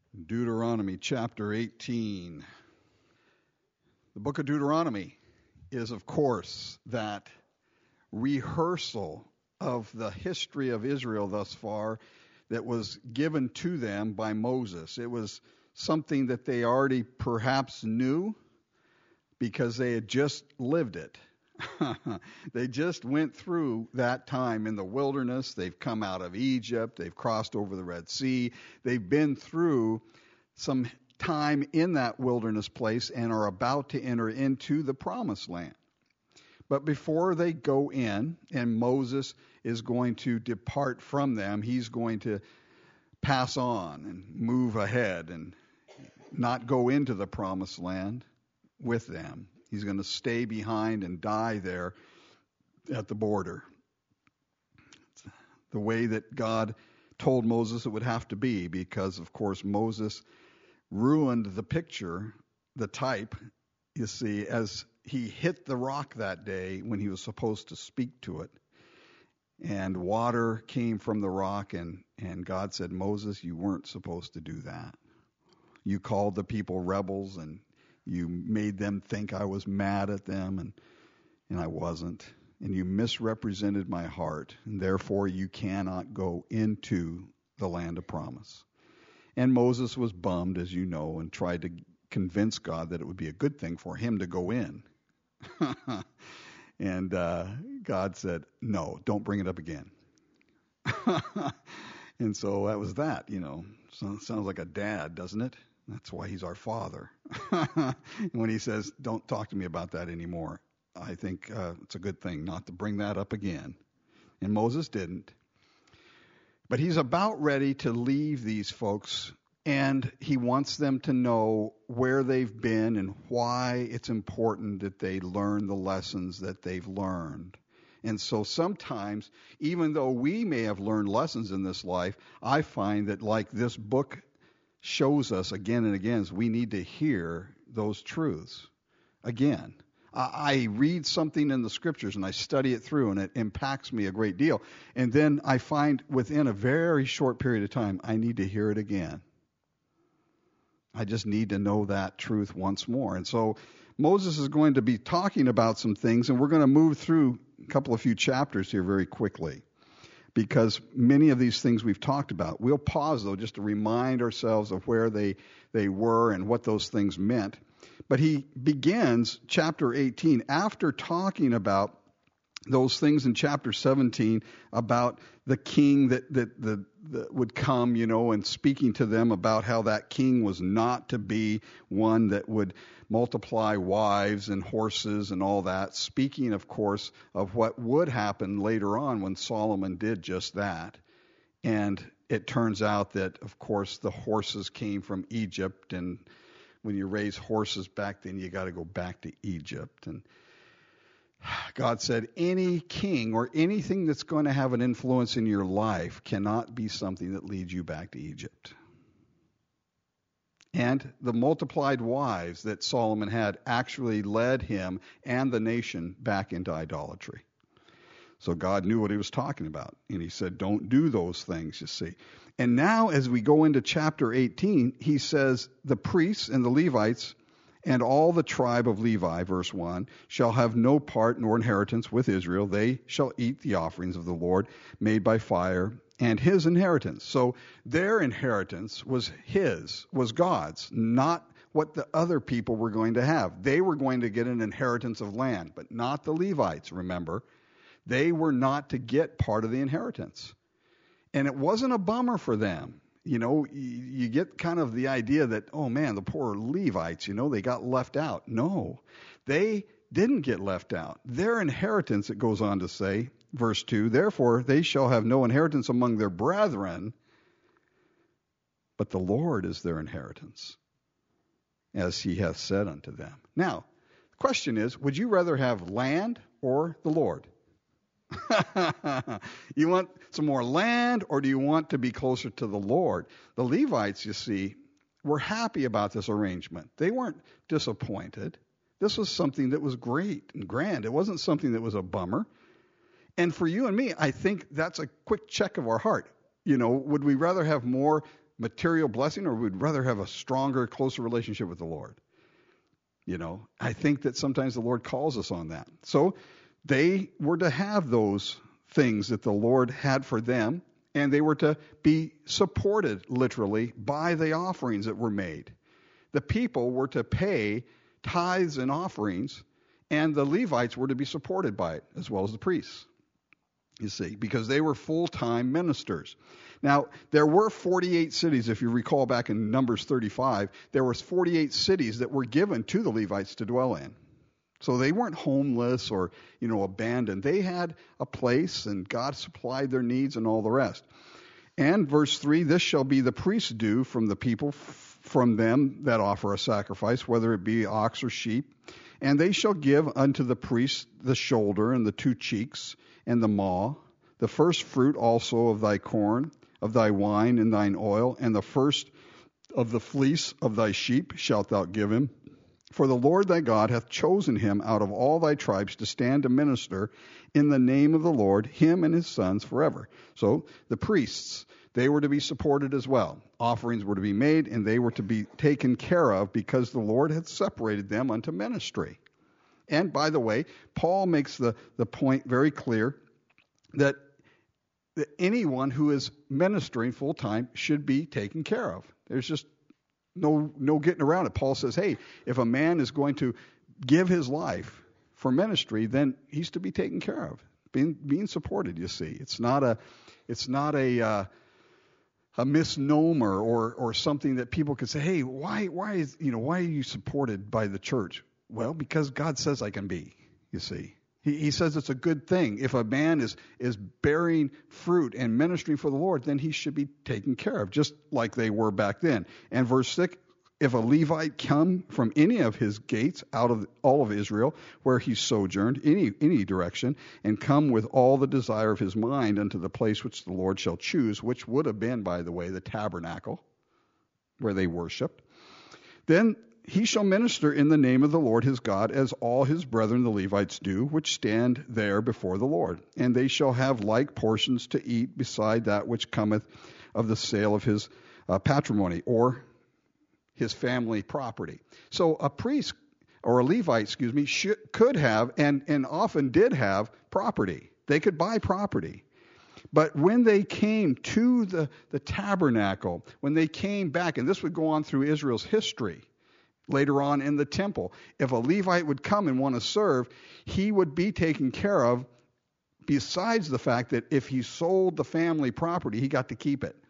Deuteronomy chapter 18. The book of Deuteronomy is, of course, that rehearsal of the history of Israel thus far that was given to them by Moses. It was something that they already perhaps knew because they had just lived it. They just went through that time in the wilderness. They've come out of Egypt. They've crossed over the Red Sea. They've been through some time in that wilderness place and are about to enter into the promised land. But before they go in, and Moses is going to depart from them, he's going to pass on and move ahead and not go into the promised land with them. He's going to stay behind and die there at the border. It's the way that God told Moses it would have to be, because, of course, Moses ruined the picture, the type, you see, as he hit the rock that day when he was supposed to speak to it. And water came from the rock, and God said, Moses, you weren't supposed to do that. You called the people rebels, and you made them think I was mad at them, and I wasn't. And you misrepresented my heart, and therefore you cannot go into the land of promise. And Moses was bummed, as you know, and tried to convince God that it would be a good thing for him to go in. And God said, no, don't bring it up again. And so that was that, you know. Sounds like a dad, doesn't it? That's why he's our father. When he says, don't talk to me about that anymore, I think it's a good thing not to bring that up again. And Moses didn't. But he's about ready to leave these folks, and he wants them to know where they've been and why it's important that they learn the lessons that they've learned. And so sometimes, even though we may have learned lessons in this life, I find that, like this book shows us again and again, is we need to hear those truths again. I read something in the scriptures and I study it through, and it impacts me a great deal. And then I find within a very short period of time, I need to hear it again. I just need to know that truth once more. And so Moses is going to be talking about some things, and we're going to move through a few chapters here very quickly, because many of these things we've talked about. We'll pause, though, just to remind ourselves of where they were and what those things meant. But he begins chapter 18 after talking about those things in chapter 17 about the king that would come, you know, and speaking to them about how that king was not to be one that would multiply wives and horses and all that. Speaking, of course, of what would happen later on when Solomon did just that. And it turns out that, of course, the horses came from Egypt, and when you raise horses back then, you got to go back to Egypt. And God said any king or anything that's going to have an influence in your life cannot be something that leads you back to Egypt. And the multiplied wives that Solomon had actually led him and the nation back into idolatry. So God knew what he was talking about. And he said, don't do those things, you see. And now as we go into chapter 18, he says, the priests and the Levites and all the tribe of Levi, verse 1, shall have no part nor inheritance with Israel. They shall eat the offerings of the Lord made by fire and his inheritance. So their inheritance was God's, not what the other people were going to have. They were going to get an inheritance of land, but not the Levites, remember. They were not to get part of the inheritance. And it wasn't a bummer for them. You know, you get kind of the idea that, oh man, the poor Levites, you know, they got left out. No, they didn't get left out. Their inheritance, it goes on to say, verse 2, therefore they shall have no inheritance among their brethren, but the Lord is their inheritance, as he hath said unto them. Now, the question is, would you rather have land or the Lord? You want some more land, or do you want to be closer to the Lord? The Levites, you see, were happy about this arrangement. They weren't disappointed. This was something that was great and grand. It wasn't something that was a bummer. And for you and me, I think that's a quick check of our heart. You know, would we rather have more material blessing, or we'd rather have a stronger, closer relationship with the Lord? I think that sometimes the Lord calls us on that. So they were to have those things that the Lord had for them, and they were to be supported literally by the offerings that were made. The people were to pay tithes and offerings, and the Levites were to be supported by it, as well as the priests, you see, because they were full-time ministers. Now, there were 48 cities, if you recall back in Numbers 35, there was 48 cities that were given to the Levites to dwell in. So they weren't homeless or, abandoned. They had a place, and God supplied their needs and all the rest. And verse 3, this shall be the priest's due from the people, from them that offer a sacrifice, whether it be ox or sheep. And they shall give unto the priest the shoulder and the 2 cheeks and the maw, the first fruit also of thy corn, of thy wine and thine oil, and the first of the fleece of thy sheep shalt thou give him. For the Lord thy God hath chosen him out of all thy tribes to stand to minister in the name of the Lord, him and his sons forever. So the priests, they were to be supported as well. Offerings were to be made, and they were to be taken care of because the Lord had separated them unto ministry. And by the way, Paul makes the point very clear that anyone who is ministering full time should be taken care of. There's just no getting around it. Paul says, hey, if a man is going to give his life for ministry, then he's to be taken care of, being supported. You see, it's not a misnomer or something that people could say, hey, why are you supported by the church? Well, because God says I can be. You see. He says it's a good thing. If a man is bearing fruit and ministering for the Lord, then he should be taken care of, just like they were back then. And verse 6, if a Levite come from any of his gates out of all of Israel, where he sojourned, any direction, and come with all the desire of his mind unto the place which the Lord shall choose, which would have been, by the way, the tabernacle, where they worshiped, then he shall minister in the name of the Lord his God, as all his brethren the Levites do, which stand there before the Lord. And they shall have like portions to eat beside that which cometh of the sale of his patrimony, or his family property. So a priest, or a Levite, could have, and often did have, property. They could buy property. But when they came to the tabernacle, when they came back, and this would go on through Israel's history, later on in the temple, if a Levite would come and want to serve, he would be taken care of, besides the fact that if he sold the family property, he got to keep it.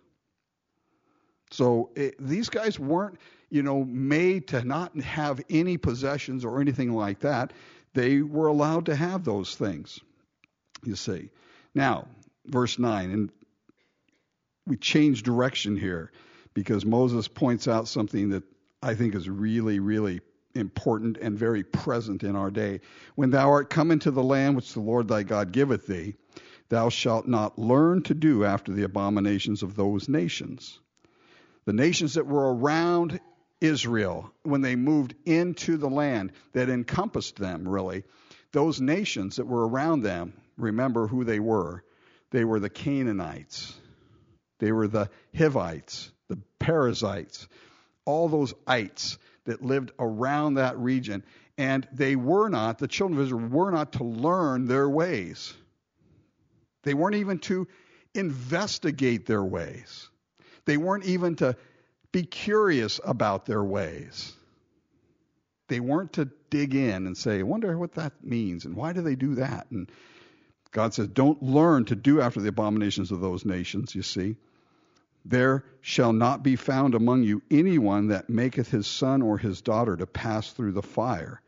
So these guys weren't, made to not have any possessions or anything like that. They were allowed to have those things, you see. Now, verse 9, and we change direction here because Moses points out something that I think is really, really important and very present in our day. When thou art come into the land which the Lord thy God giveth thee, thou shalt not learn to do after the abominations of those nations. The nations that were around Israel when they moved into the land that encompassed them, really, those nations that were around them, remember who they were. They were the Canaanites. They were the Hivites, the Perizzites, all those ites that lived around that region. And they were not, the children of Israel were not to learn their ways. They weren't even to investigate their ways. They weren't even to be curious about their ways. They weren't to dig in and say, I wonder what that means and why do they do that? And God says, don't learn to do after the abominations of those nations, you see. There shall not be found among you anyone that maketh his son or his daughter to pass through the fire.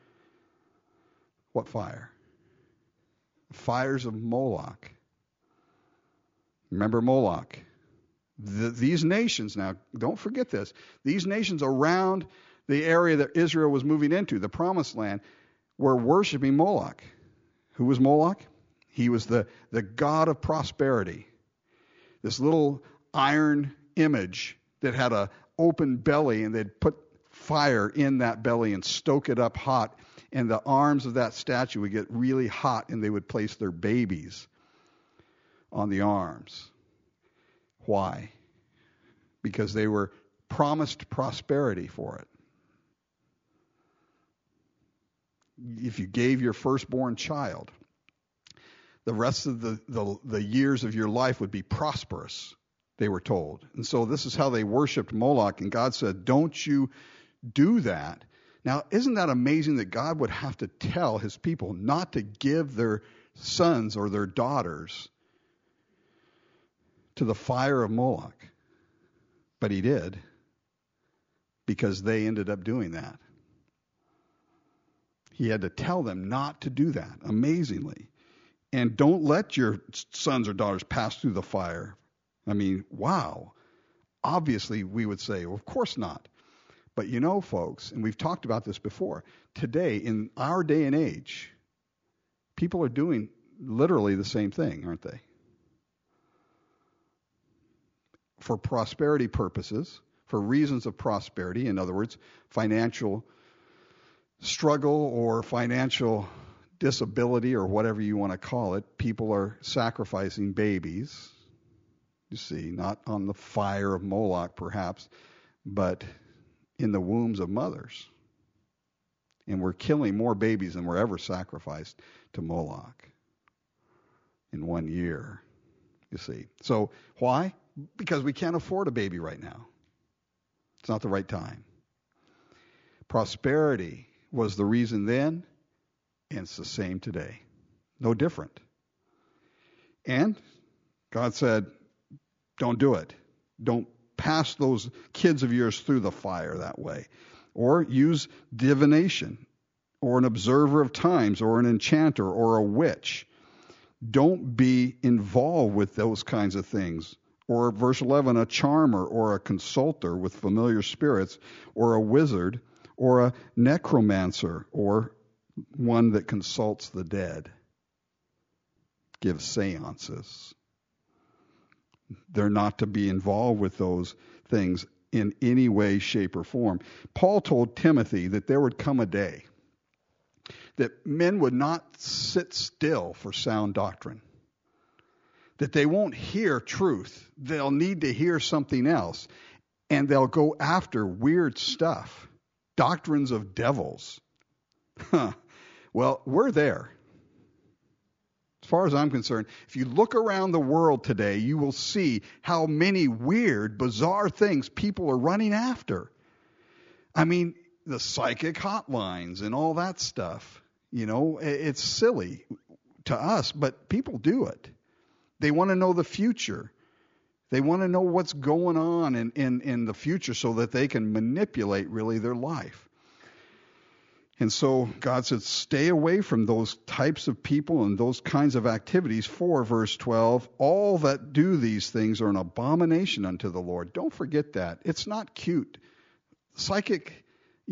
What fire? Fires of Moloch. Remember Moloch. These nations, now don't forget this, these nations around the area that Israel was moving into, the promised land, were worshiping Moloch. Who was Moloch? He was the god of prosperity. This little iron image that had an open belly, and they'd put fire in that belly and stoke it up hot, and the arms of that statue would get really hot, and they would place their babies on the arms. Why? because they were promised prosperity for it. If you gave your firstborn child, the rest of the years of your life would be prosperous, they were told. And so this is how they worshipped Moloch, and God said, don't you do that. Now, isn't that amazing that God would have to tell his people not to give their sons or their daughters to the fire of Moloch? But he did, because they ended up doing that. He had to tell them not to do that, amazingly. And don't let your sons or daughters pass through the fire. I mean, wow. Obviously, we would say, well, of course not. But you know, folks, and we've talked about this before, today, in our day and age, people are doing literally the same thing, aren't they? For prosperity purposes, for reasons of prosperity, in other words, financial struggle or financial disability or whatever you want to call it, people are sacrificing babies, you see, not on the fire of Moloch perhaps, but in the wombs of mothers. And we're killing more babies than were ever sacrificed to Moloch in 1 year, you see. So why? Because we can't afford a baby right now. It's not the right time. Prosperity was the reason then, and it's the same today. No different. And God said, don't do it. Don't pass those kids of yours through the fire that way. Or use divination, or an observer of times, or an enchanter, or a witch. Don't be involved with those kinds of things. Or verse 11, a charmer, or a consulter with familiar spirits, or a wizard, or a necromancer, or one that consults the dead, gives seances. They're not to be involved with those things in any way, shape, or form. Paul told Timothy that there would come a day that men would not sit still for sound doctrine, that they won't hear truth. They'll need to hear something else, and they'll go after weird stuff, doctrines of devils. Well, we're there. As far as I'm concerned, if you look around the world today, you will see how many weird, bizarre things people are running after. I mean, the psychic hotlines and all that stuff. You know, it's silly to us, but people do it. They want to know the future. They want to know what's going on in the future so that they can manipulate really their life. And so God said, stay away from those types of people and those kinds of activities. For, verse 12, all that do these things are an abomination unto the Lord. Don't forget that. It's not cute. Psychic,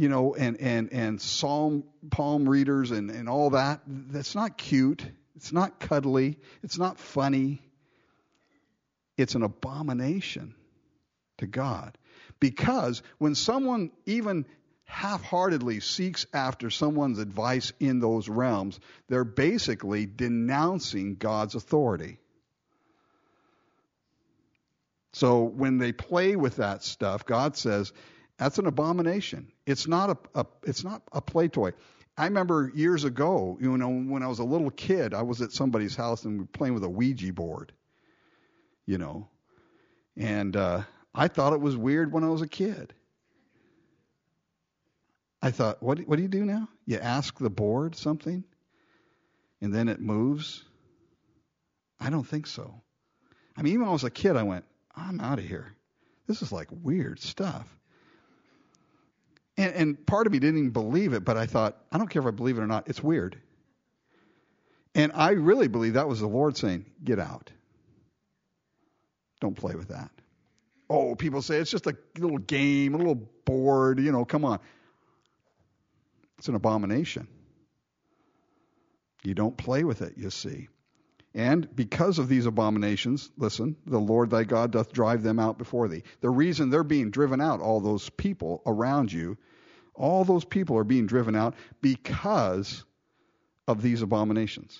and psalm palm readers and all that, that's not cute. It's not cuddly. It's not funny. It's an abomination to God. Because when someone even half-heartedly seeks after someone's advice in those realms, they're basically denouncing God's authority. So when they play with that stuff, God says that's an abomination. It's not a play toy. I remember years ago, when I was a little kid, I was at somebody's house and we were playing with a Ouija board, and I thought it was weird when I was a kid. I thought, what do you do now? You ask the board something, and then it moves? I don't think so. I mean, even when I was a kid, I went, I'm out of here. This is like weird stuff. And part of me didn't even believe it, but I thought, I don't care if I believe it or not, it's weird. And I really believe that was the Lord saying, get out. Don't play with that. Oh, people say it's just a little game, a little board, come on. It's an abomination. You don't play with it, you see. And because of these abominations, listen, the Lord thy God doth drive them out before thee. The reason they're being driven out, all those people around you, all those people are being driven out because of these abominations.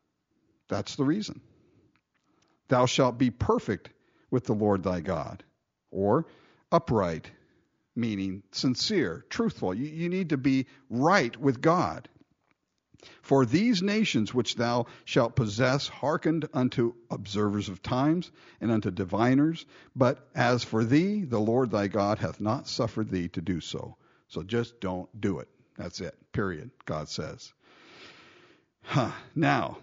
That's the reason. Thou shalt be perfect with the Lord thy God. or upright, meaning sincere, truthful. You need to be right with God. For these nations which thou shalt possess hearkened unto observers of times and unto diviners, but as for thee, the Lord thy God hath not suffered thee to do so. So just don't do it. That's it, period, God says. Now,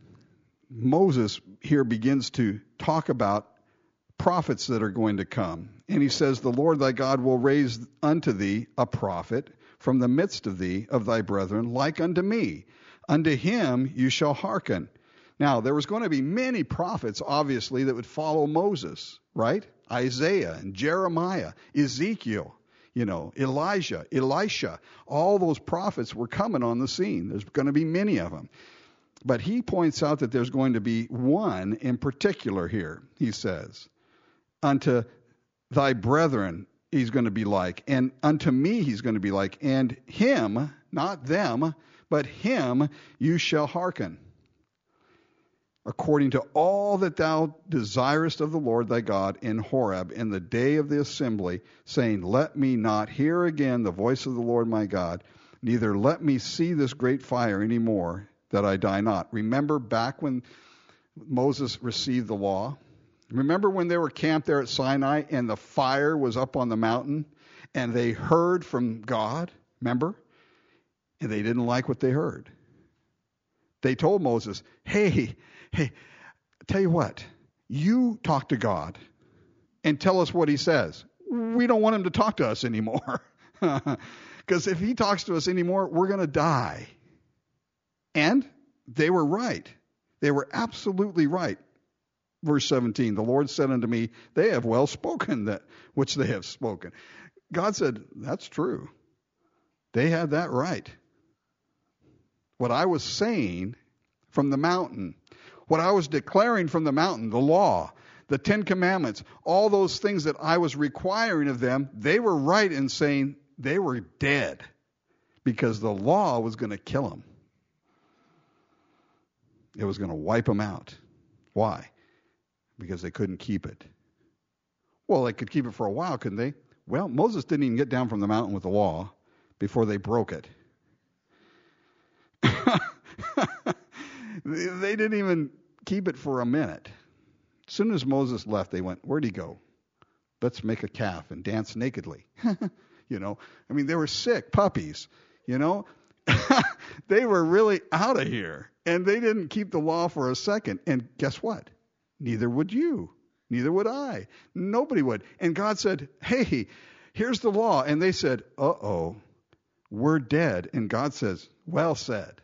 Moses here begins to talk about prophets that are going to come. And he says, the Lord thy God will raise unto thee a prophet from the midst of thee, of thy brethren, like unto me. Unto him you shall hearken. Now, there was going to be many prophets, obviously, that would follow Moses, right? Isaiah and Jeremiah, Ezekiel, Elijah, Elisha. All those prophets were coming on the scene. There's going to be many of them. But he points out that there's going to be one in particular here, he says. Unto thy brethren he's going to be like, and unto me he's going to be like, and him, not them, but him you shall hearken, according to all that thou desirest of the Lord thy God in Horeb in the day of the assembly, saying, let me not hear again the voice of the Lord my God, neither let me see this great fire any more, that I die not. Remember back when Moses received the law? Remember when they were camped there at Sinai and the fire was up on the mountain and they heard from God? Remember? And they didn't like what they heard. They told Moses, hey, tell you what, you talk to God and tell us what he says. We don't want him to talk to us anymore. Because if he talks to us anymore, we're going to die. And they were right. They were absolutely right. Verse 17, the Lord said unto me, they have well spoken that which they have spoken. God said, that's true. They had that right. What I was saying from the mountain, what I was declaring from the mountain, the law, the 10 Commandments, all those things that I was requiring of them, they were right in saying they were dead because the law was going to kill them. It was going to wipe them out. Why? Because they couldn't keep it. Well, they could keep it for a while, couldn't they? Well, Moses didn't even get down from the mountain with the law before they broke it. They didn't even keep it for a minute. As soon as Moses left, they went, where'd he go? Let's make a calf and dance nakedly. They were sick puppies, They were really out of here. And they didn't keep the law for a second. And guess what? Neither would you. Neither would I. Nobody would. And God said, hey, here's the law. And they said, uh-oh, we're dead. And God says, well said.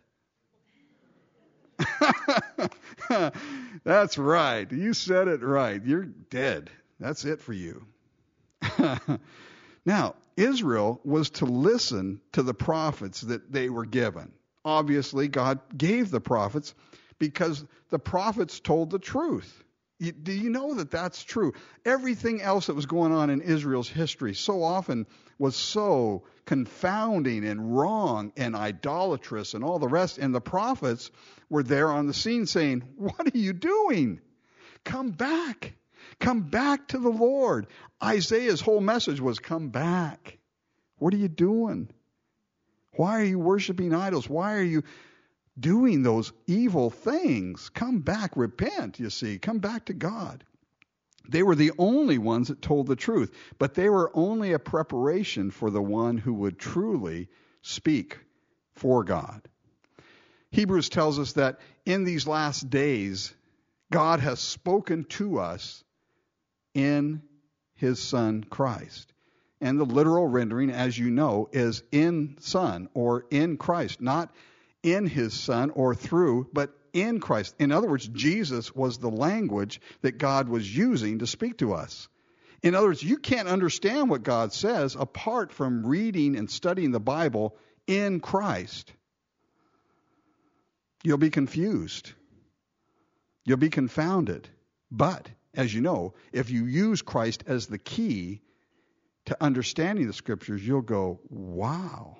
That's right. You said it right. You're dead. That's it for you. Now, Israel was to listen to the prophets that they were given. Obviously, God gave the prophets because the prophets told the truth. Do you know that that's true? Everything else that was going on in Israel's history so often was so confounding and wrong and idolatrous and all the rest. And the prophets were there on the scene saying, what are you doing? Come back. Come back to the Lord. Isaiah's whole message was, come back. What are you doing? Why are you worshiping idols? Why are you doing those evil things? Come back, repent, you see. Come back to God. They were the only ones that told the truth, but they were only a preparation for the one who would truly speak for God. Hebrews tells us that in these last days, God has spoken to us in his Son, Christ. And the literal rendering, as you know, is in Son or in Christ, not in his Son or through, but in Christ. In other words, Jesus was the language that God was using to speak to us. In other words, you can't understand what God says apart from reading and studying the Bible in Christ. You'll be confused. You'll be confounded. But, as you know, if you use Christ as the key to understanding the Scriptures, you'll go, wow,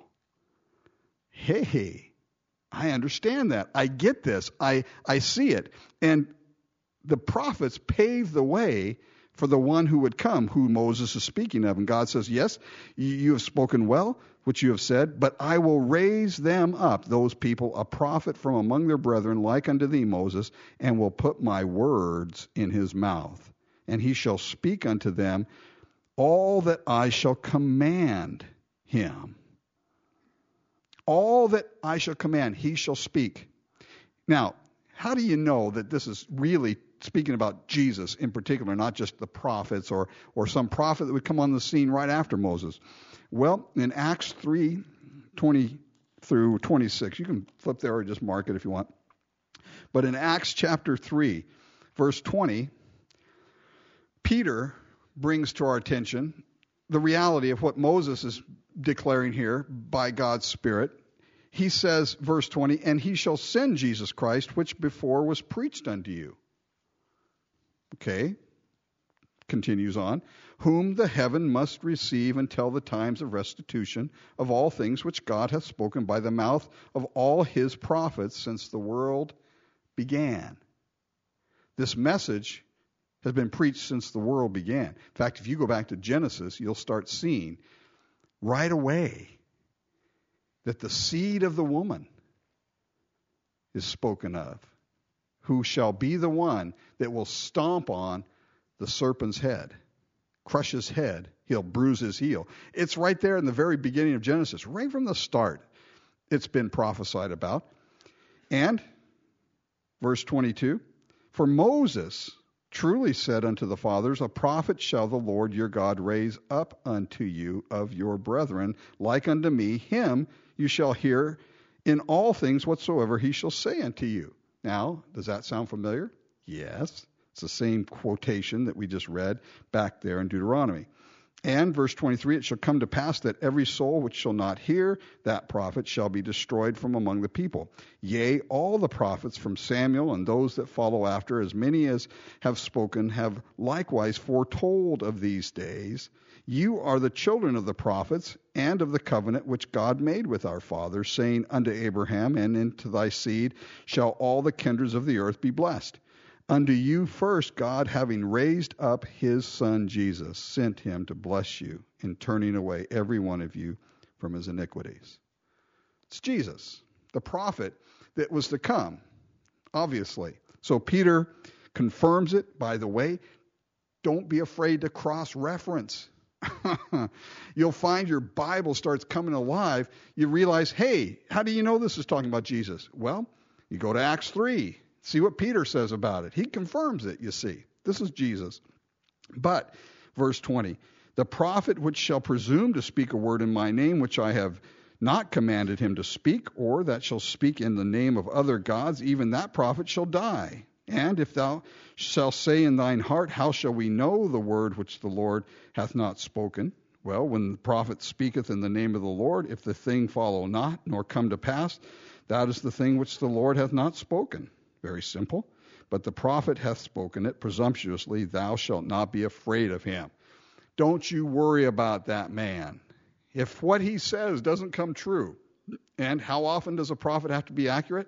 hey, I understand that. I get this. I see it. And the prophets paved the way for the one who would come, who Moses is speaking of. And God says, yes, you have spoken well, which you have said, but I will raise them up, those people, a prophet from among their brethren, like unto thee, Moses, and will put my words in his mouth. And he shall speak unto them all that I shall command him. All that I shall command, he shall speak. Now, how do you know that this is really speaking about Jesus in particular, not just the prophets or some prophet that would come on the scene right after Moses? Well, in Acts 3:20 through 26, you can flip there or just mark it if you want. But in Acts chapter 3, verse 20, Peter brings to our attention the reality of what Moses is declaring here by God's Spirit. He says, verse 20, and he shall send Jesus Christ, which before was preached unto you. Okay, continues on, whom the heaven must receive until the times of restitution of all things which God hath spoken by the mouth of all his prophets since the world began. This message has been preached since the world began. In fact, if you go back to Genesis, you'll start seeing right away that the seed of the woman is spoken of, who shall be the one that will stomp on the serpent's head, crush his head, he'll bruise his heel. It's right there in the very beginning of Genesis, right from the start. It's been prophesied about. And, verse 22, for Moses truly said unto the fathers, a prophet shall the Lord your God raise up unto you of your brethren, like unto me. Him you shall hear in all things whatsoever he shall say unto you. Now, does that sound familiar? Yes. It's the same quotation that we just read back there in Deuteronomy. And verse 23, it shall come to pass that every soul which shall not hear that prophet shall be destroyed from among the people. Yea, all the prophets from Samuel and those that follow after, as many as have spoken, have likewise foretold of these days. You are the children of the prophets and of the covenant which God made with our fathers, saying unto Abraham, and into thy seed shall all the kindreds of the earth be blessed. Unto you first God, having raised up his Son Jesus, sent him to bless you in turning away every one of you from his iniquities. It's Jesus, the prophet that was to come, obviously. So Peter confirms it. By the way, don't be afraid to cross-reference. You'll find your Bible starts coming alive. You realize, hey, how do you know this is talking about Jesus? Well, you go to Acts 3. See what Peter says about it. He confirms it, you see. This is Jesus. But, verse 20, the prophet which shall presume to speak a word in my name, which I have not commanded him to speak, or that shall speak in the name of other gods, even that prophet shall die. And if thou shalt say in thine heart, how shall we know the word which the Lord hath not spoken? Well, when the prophet speaketh in the name of the Lord, if the thing follow not, nor come to pass, that is the thing which the Lord hath not spoken. Very simple. But the prophet hath spoken it presumptuously. Thou shalt not be afraid of him. Don't you worry about that man. If what he says doesn't come true, and how often does a prophet have to be accurate?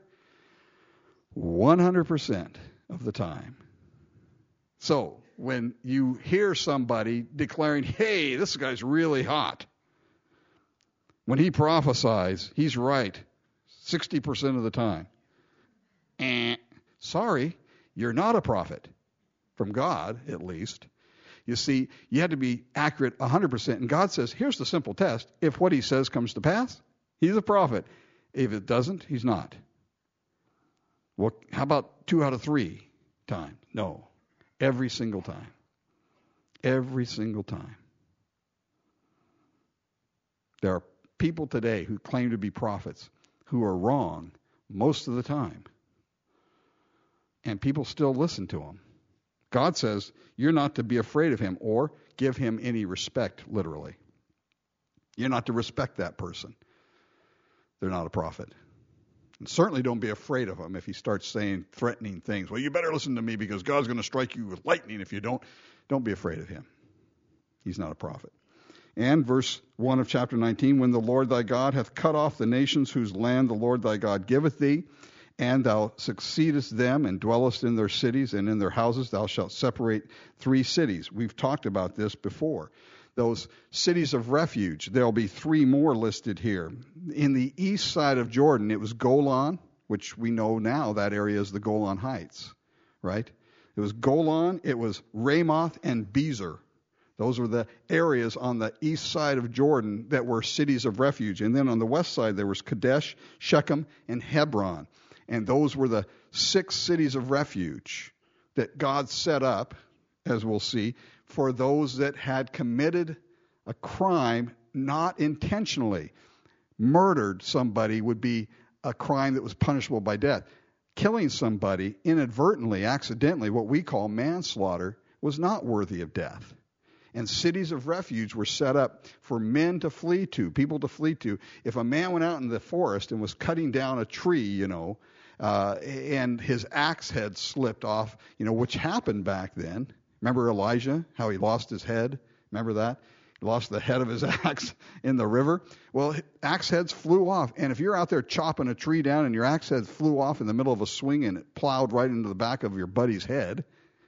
100% of the time. So, when you hear somebody declaring, hey, this guy's really hot, when he prophesies, he's right 60% of the time. Sorry, you're not a prophet. From God, at least. You see, you had to be accurate 100%. And God says, here's the simple test. If what he says comes to pass, he's a prophet. If it doesn't, he's not. Well, how about 2 out of 3 times? No. Every single time. Every single time. There are people today who claim to be prophets who are wrong most of the time. And people still listen to him. God says you're not to be afraid of him or give him any respect, literally. You're not to respect that person. They're not a prophet. And certainly don't be afraid of him if he starts saying threatening things. Well, you better listen to me because God's going to strike you with lightning if you don't. Don't be afraid of him. He's not a prophet. And verse 1 of chapter 19, when the Lord thy God hath cut off the nations whose land the Lord thy God giveth thee, And thou succeedest them and dwellest in their cities, and in their houses thou shalt separate 3 cities. We've talked about this before. Those cities of refuge, there'll be 3 more listed here. In the east side of Jordan, it was Golan, which we know now that area is the Golan Heights, right? It was Golan, it was Ramoth, and Bezer. Those were the areas on the east side of Jordan that were cities of refuge. And then on the west side, there was Kadesh, Shechem, and Hebron. And those were the 6 cities of refuge that God set up, as we'll see, for those that had committed a crime not intentionally. Murdered somebody would be a crime that was punishable by death. Killing somebody inadvertently, accidentally, what we call manslaughter, was not worthy of death. And cities of refuge were set up for men to flee to, people to flee to. If a man went out in the forest and was cutting down a tree, and his axe head slipped off, which happened back then. Remember Elijah, how he lost his head? Remember that? He lost the head of his axe in the river. Well, axe heads flew off. And if you're out there chopping a tree down and your axe head flew off in the middle of a swing and it plowed right into the back of your buddy's head,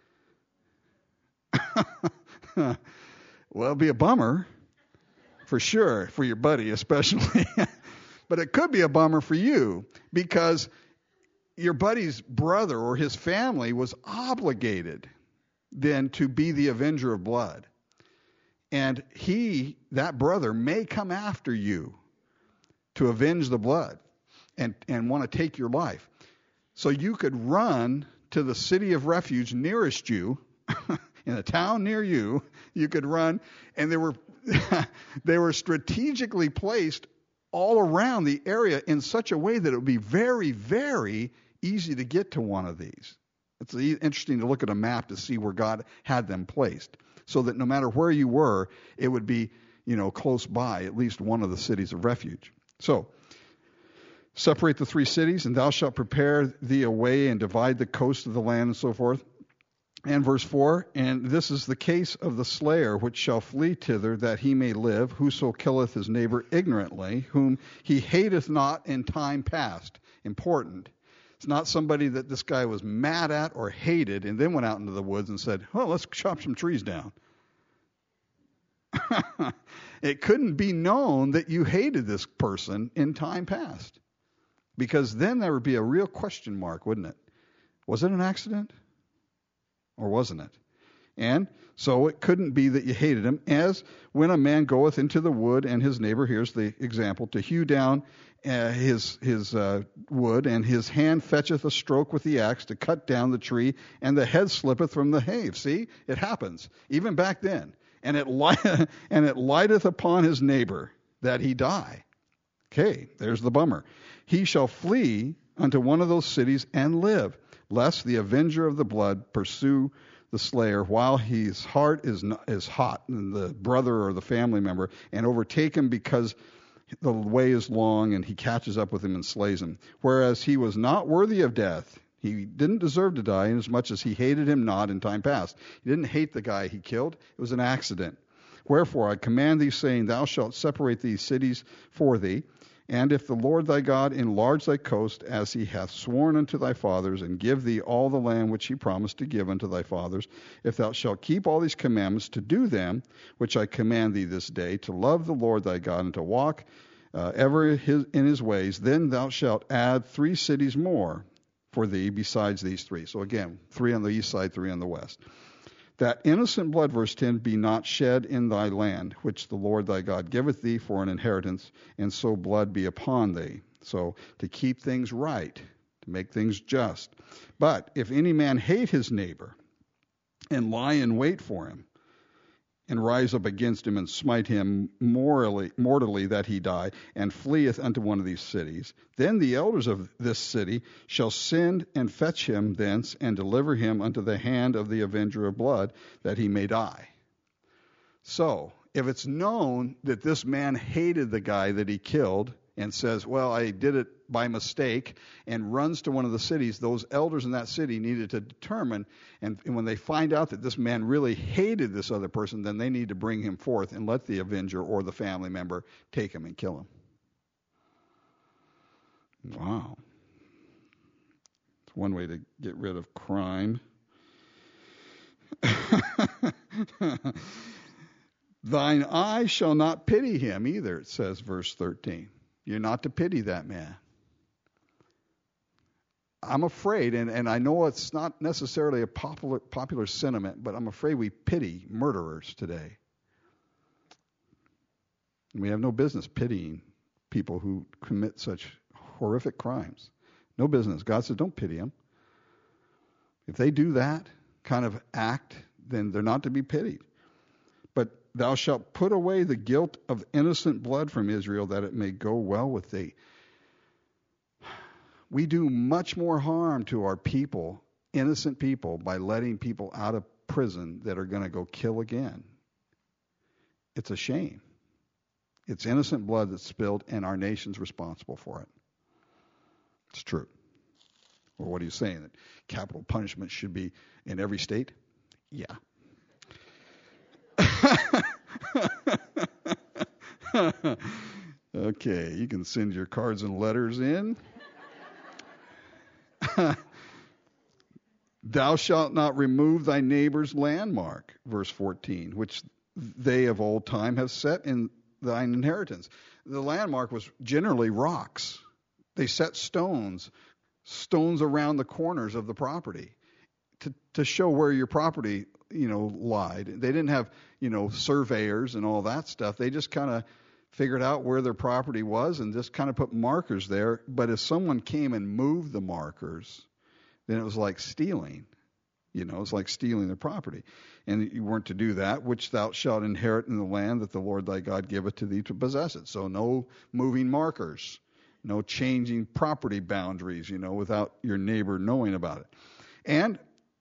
well, it'd be a bummer, for sure, for your buddy especially. But it could be a bummer for you because your buddy's brother or his family was obligated then to be the avenger of blood. And that brother, may come after you to avenge the blood and want to take your life. So you could run to the city of refuge nearest you, in a town near you, you could run, and they were strategically placed all around the area in such a way that it would be very, very easy to get to one of these. It's interesting to look at a map to see where God had them placed, so that no matter where you were, it would be, close by at least one of the cities of refuge. So, separate the 3 cities, and thou shalt prepare thee a way and divide the coast of the land, and so forth. And verse 4, and this is the case of the slayer which shall flee thither that he may live, whoso killeth his neighbor ignorantly, whom he hateth not in time past. Important. It's not somebody that this guy was mad at or hated and then went out into the woods and said, well, let's chop some trees down. It couldn't be known that you hated this person in time past, because then there would be a real question mark, wouldn't it? Was it an accident? Or wasn't it? And so it couldn't be that you hated him, as when a man goeth into the wood and his neighbor, here's the example, to hew down his wood, and his hand fetcheth a stroke with the axe to cut down the tree, and the head slippeth from the have. See, it happens, even back then. And it lighteth upon his neighbor that he die. Okay, there's the bummer. He shall flee unto one of those cities and live, lest the avenger of the blood pursue the slayer while his heart is hot, and the brother or the family member, and overtake him because the way is long, and he catches up with him and slays him. Whereas he was not worthy of death. He didn't deserve to die, inasmuch as he hated him not in time past. He didn't hate the guy he killed. It was an accident. Wherefore I command thee, saying, thou shalt separate these cities for thee. And if the Lord thy God enlarge thy coast, as he hath sworn unto thy fathers, and give thee all the land which he promised to give unto thy fathers, if thou shalt keep all these commandments to do them, which I command thee this day, to love the Lord thy God, and to walk ever in his ways, then thou shalt add 3 cities more for thee besides these 3. So again, 3 on the east side, 3 on the west. That innocent blood, verse 10, be not shed in thy land, which the Lord thy God giveth thee for an inheritance, and so blood be upon thee. So to keep things right, to make things just. But if any man hate his neighbor, and lie in wait for him, and rise up against him, and smite him mortally that he die, and fleeth unto one of these cities, then the elders of this city shall send and fetch him thence, and deliver him unto the hand of the avenger of blood, that he may die. So, if it's known that this man hated the guy that he killed, and says, well, I did it by mistake, and runs to one of the cities, those elders in that city needed to determine, and when they find out that this man really hated this other person, then they need to bring him forth and let the avenger or the family member take him and kill him. Wow. one way to get rid of crime. Thine eye shall not pity him either, it says, verse 13. You're not to pity that man. I'm afraid, and I know it's not necessarily a popular sentiment, but I'm afraid we pity murderers today. We have no business pitying people who commit such horrific crimes. No business. God says, don't pity them. If they do that kind of act, then they're not to be pitied. But thou shalt put away the guilt of innocent blood from Israel, that it may go well with thee. We do much more harm to our people, innocent people, by letting people out of prison that are going to go kill again. It's a shame. It's innocent blood that's spilled, and our nation's responsible for it. It's true. Well, what are you saying? That capital punishment should be in every state? Yeah. Okay, you can send your cards and letters in. Thou shalt not remove thy neighbor's landmark, verse 14, which they of old time have set in thine inheritance. The landmark was generally rocks. They set stones around the corners of the property to show where your property, lied. They didn't have, surveyors and all that stuff. They just kind of figured out where their property was and just kind of put markers there. But if someone came and moved the markers, then it was like stealing. It's like stealing the property. And you weren't to do that, which thou shalt inherit in the land that the Lord thy God giveth to thee to possess it. So no moving markers, no changing property boundaries, without your neighbor knowing about it. And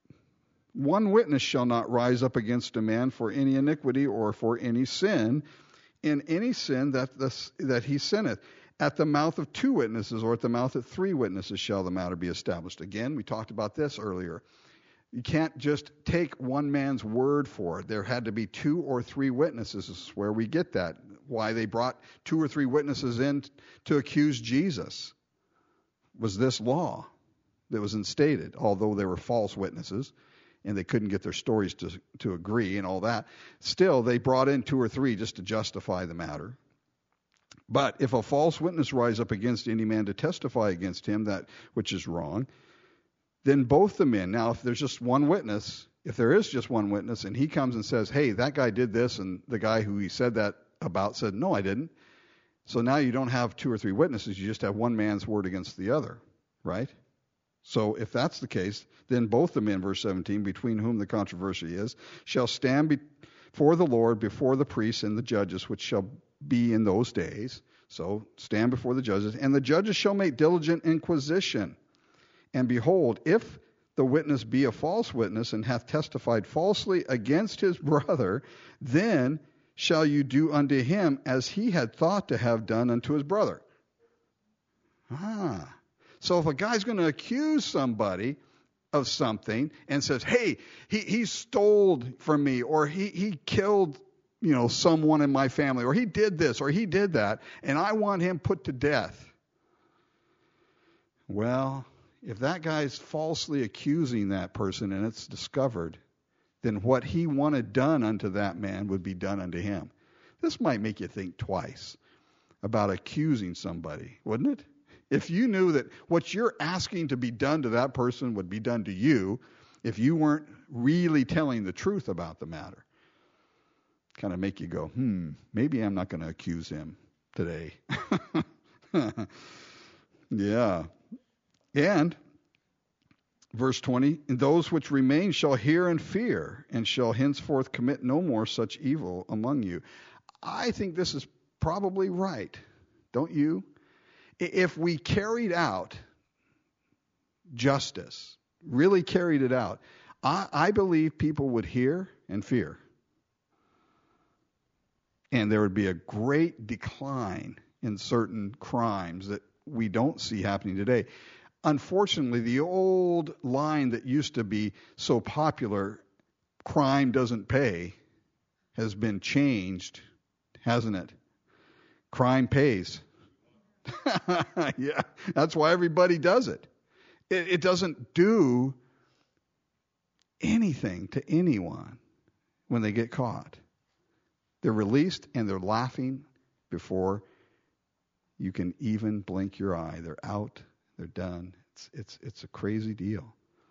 one witness shall not rise up against a man for any iniquity or for any sin, in any sin that he sinneth. At the mouth of two witnesses or at the mouth of three witnesses shall the matter be established. Again, we talked about this earlier. You can't just take one man's word for it. There had to be two or three witnesses. This is where we get that. Why they brought two or three witnesses in to accuse Jesus was this law that was instated, although they were false witnesses and they couldn't get their stories to agree and all that. Still, they brought in two or three just to justify the matter. But if a false witness rise up against any man to testify against him that which is wrong, then both the men, now if there's just one witness, if there is just one witness and he comes and says, hey, that guy did this, and the guy who he said that about said, no, I didn't. So now you don't have two or three witnesses, you just have one man's word against the other, right? So if that's the case, then both the men, verse 17, between whom the controversy is, shall stand before the Lord, before the priests and the judges, which shall be in those days. So stand before the judges, and the judges shall make diligent inquisition. And behold, if the witness be a false witness and hath testified falsely against his brother, then shall you do unto him as he had thought to have done unto his brother. So if a guy's going to accuse somebody of something and says, hey, he stole from me, or he killed someone in my family, or he did this, or he did that, and I want him put to death. Well, if that guy's falsely accusing that person and it's discovered, then what he wanted done unto that man would be done unto him. This might make you think twice about accusing somebody, wouldn't it? If you knew that what you're asking to be done to that person would be done to you, if you weren't really telling the truth about the matter. Kind of make you go, maybe I'm not going to accuse him today. Yeah. And verse 20, and those which remain shall hear and fear, and shall henceforth commit no more such evil among you. I think this is probably right, don't you? If we carried out justice, really carried it out, I believe people would hear and fear. And there would be a great decline in certain crimes that we don't see happening today. Unfortunately, the old line that used to be so popular, crime doesn't pay, has been changed, hasn't it? Crime pays. Yeah, that's why everybody does it. It doesn't do anything to anyone when they get caught. They're released and they're laughing before you can even blink your eye. They're out. They're done. It's a crazy deal.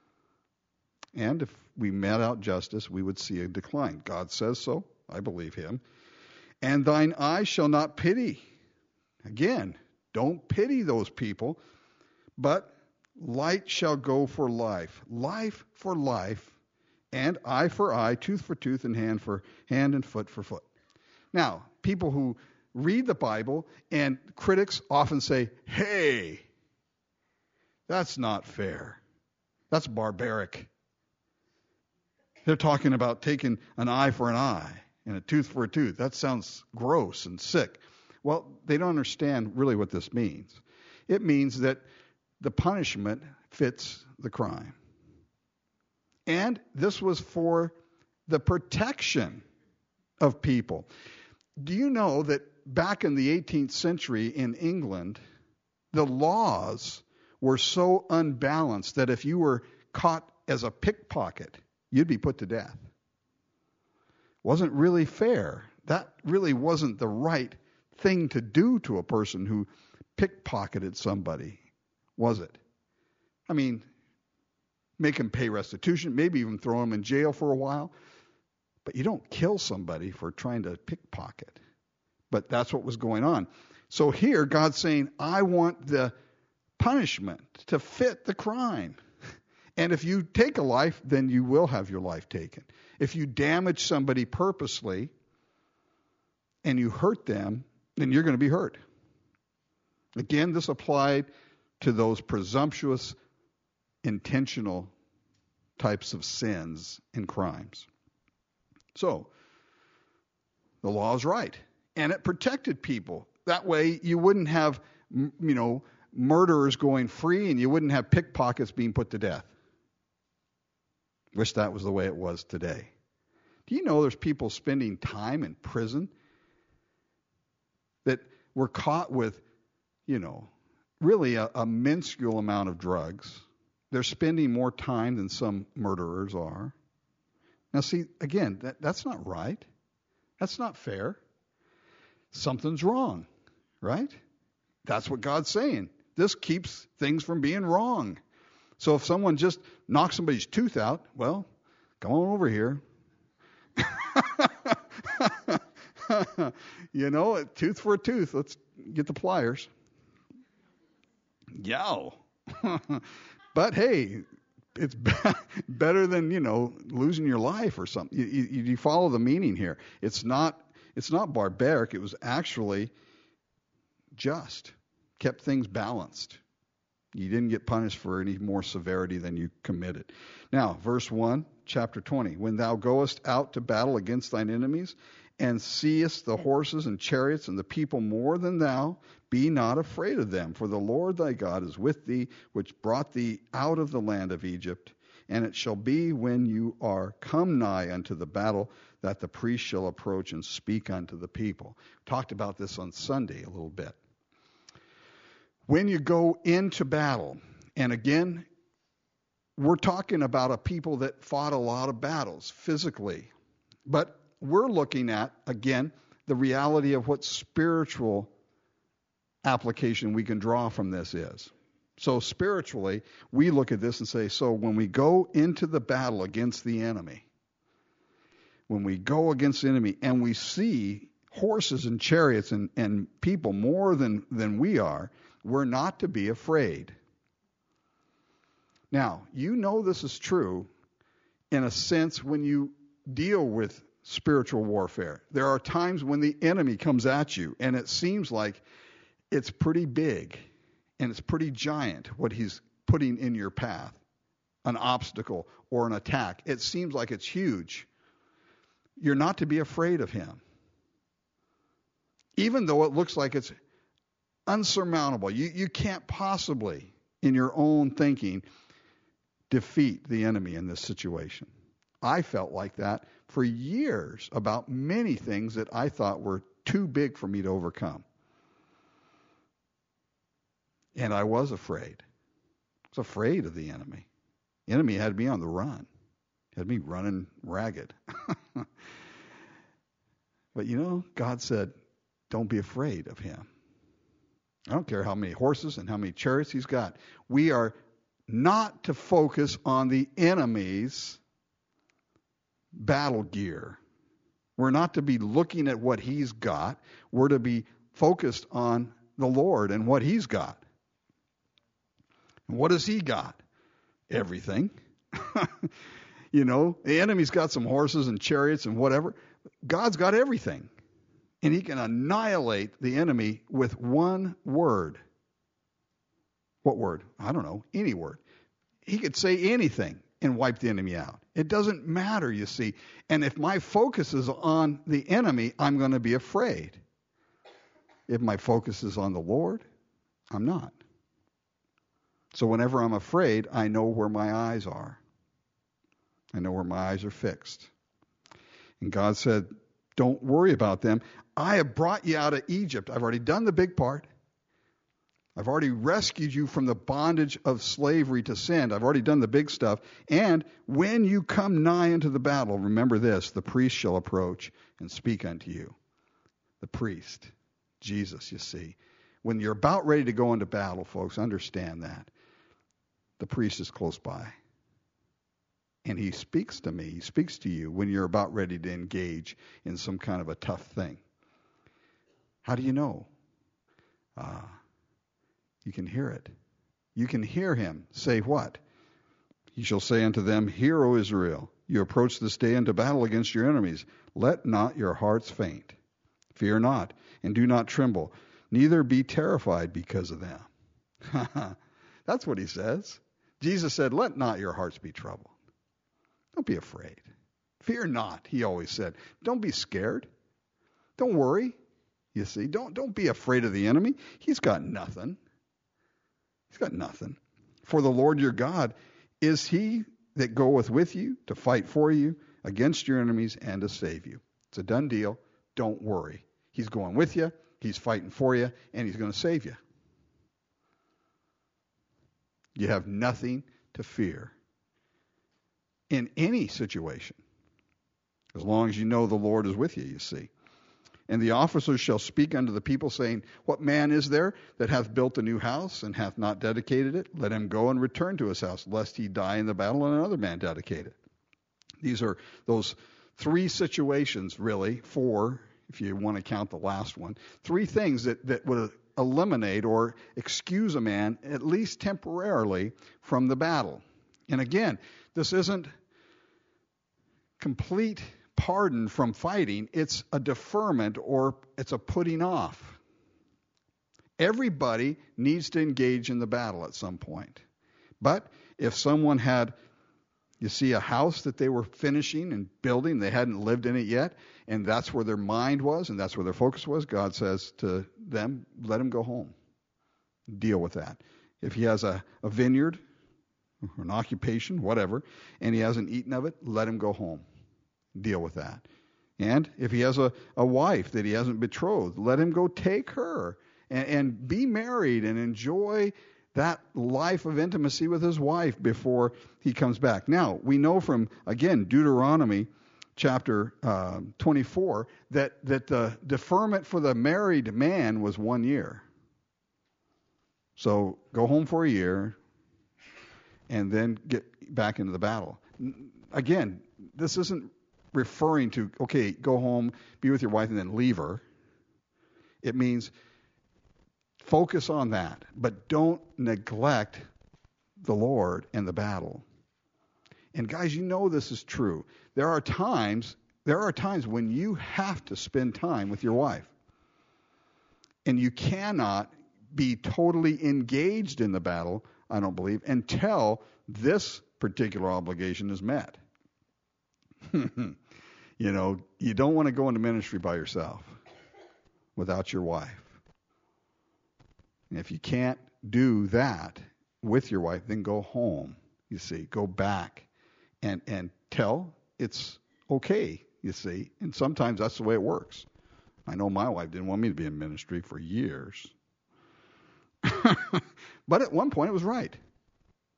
And if we met out justice, we would see a decline. God says so. I believe him. And thine eye shall not pity. Again, don't pity those people, but light shall go for life. Life for life, and eye for eye, tooth for tooth, and hand for hand, and foot for foot. Now, people who read the Bible, and critics often say, hey, that's not fair. That's barbaric. They're talking about taking an eye for an eye and a tooth for a tooth. That sounds gross and sick. Well, they don't understand really what this means. It means that the punishment fits the crime. And this was for the protection of people. Do you know that back in the 18th century in England, the laws were so unbalanced that if you were caught as a pickpocket, you'd be put to death? Wasn't really fair. That really wasn't the right thing to do to a person who pickpocketed somebody, was it? I mean, make him pay restitution, maybe even throw him in jail for a while. But you don't kill somebody for trying to pickpocket. But that's what was going on. So here, God's saying, I want the punishment to fit the crime. And if you take a life, then you will have your life taken. If you damage somebody purposely and you hurt them, then you're going to be hurt. Again, this applied to those presumptuous, intentional types of sins and crimes. So, the law is right. And it protected people. That way, you wouldn't have, murderers going free, and you wouldn't have pickpockets being put to death. Wish that was the way it was today. Do you know there's people spending time in prison that were caught with, really a minuscule amount of drugs? They're spending more time than some murderers are. Now, see, again, that's not right. That's not fair. Something's wrong, right? That's what God's saying. This keeps things from being wrong. So if someone just knocks somebody's tooth out, well, come on over here. A tooth for a tooth. Let's get the pliers. Yow. But hey, it's better than, losing your life or something. You follow the meaning here. It's not barbaric. It was actually just. Kept things balanced. You didn't get punished for any more severity than you committed. Now, verse 1, chapter 20. When thou goest out to battle against thine enemies, and seest the horses and chariots and the people more than thou, be not afraid of them, for the Lord thy God is with thee, which brought thee out of the land of Egypt. And it shall be when you are come nigh unto the battle, that the priest shall approach and speak unto the people. Talked about this on Sunday a little bit. When you go into battle, and again, we're talking about a people that fought a lot of battles physically, but we're looking at, again, the reality of what spiritual application we can draw from this is. So spiritually, we look at this and say, so when we go into the battle against the enemy, when we go against the enemy and we see horses and chariots and people more than we are, we're not to be afraid. Now, this is true in a sense when you deal with spiritual warfare. There are times when the enemy comes at you and it seems like it's pretty big and it's pretty giant what he's putting in your path, an obstacle or an attack. It seems like it's huge. You're not to be afraid of him. Even though it looks like it's unsurmountable. You can't possibly, in your own thinking, defeat the enemy in this situation. I felt like that for years about many things that I thought were too big for me to overcome. And I was afraid. was afraid of the enemy. The enemy had me on the run. Had me running ragged. But God said, don't be afraid of him. I don't care how many horses and how many chariots he's got. We are not to focus on the enemy's battle gear. We're not to be looking at what he's got. We're to be focused on the Lord and what he's got. And what has he got? Everything. The enemy's got some horses and chariots and whatever. God's got everything. And he can annihilate the enemy with one word. What word? I don't know. Any word. He could say anything and wipe the enemy out. It doesn't matter, you see. And if my focus is on the enemy, I'm going to be afraid. If my focus is on the Lord, I'm not. So whenever I'm afraid, I know where my eyes are. I know where my eyes are fixed. And God said, don't worry about them. I have brought you out of Egypt. I've already done the big part. I've already rescued you from the bondage of slavery to sin. I've already done the big stuff. And when you come nigh into the battle, remember this, the priest shall approach and speak unto you. The priest, Jesus, you see. When you're about ready to go into battle, folks, understand that. The priest is close by. And he speaks to me. He speaks to you when you're about ready to engage in some kind of a tough thing. How do you know? You can hear it. You can hear him say what? He shall say unto them, Hear, O Israel, you approach this day into battle against your enemies. Let not your hearts faint. Fear not, and do not tremble. Neither be terrified because of them. That's what he says. Jesus said, Let not your hearts be troubled. Don't be afraid. Fear not, he always said. Don't be scared. Don't worry. You see, don't be afraid of the enemy. He's got nothing. He's got nothing. For the Lord your God is he that goeth with you to fight for you against your enemies and to save you. It's a done deal. Don't worry. He's going with you. He's fighting for you, and he's going to save you. You have nothing to fear in any situation, as long as you know the Lord is with you, you see. And the officers shall speak unto the people, saying, What man is there that hath built a new house, and hath not dedicated it? Let him go and return to his house, lest he die in the battle, and another man dedicate it. These are those three situations, really, four, if you want to count the last one, three things that would eliminate or excuse a man, at least temporarily, from the battle. And again, this isn't complete pardon from fighting. It's a deferment, or it's a putting off. Everybody needs to engage in the battle at some point. But if someone had, you see, a house that they were finishing and building, they hadn't lived in it yet, and that's where their mind was and that's where their focus was, God says to them, let him go home. Deal with that. If he has a vineyard, or an occupation, whatever, and he hasn't eaten of it, let him go home. Deal with that. And if he has a wife that he hasn't betrothed, let him go take her and be married and enjoy that life of intimacy with his wife before he comes back. Now, we know from, again, Deuteronomy chapter 24 that the deferment for the married man was 1 year. So go home for a year and then get back into the battle. Again, this isn't referring to, okay, go home, be with your wife, and then leave her. It means focus on that, but don't neglect the Lord and the battle. And guys, you know this is true. There are times when you have to spend time with your wife. And you cannot be totally engaged in the battle, I don't believe, until this particular obligation is met. You know, you don't want to go into ministry by yourself without your wife. And if you can't do that with your wife, then go home, you see, go back and tell it's okay, you see. And sometimes that's the way it works. I know my wife didn't want me to be in ministry for years. But at one point it was right.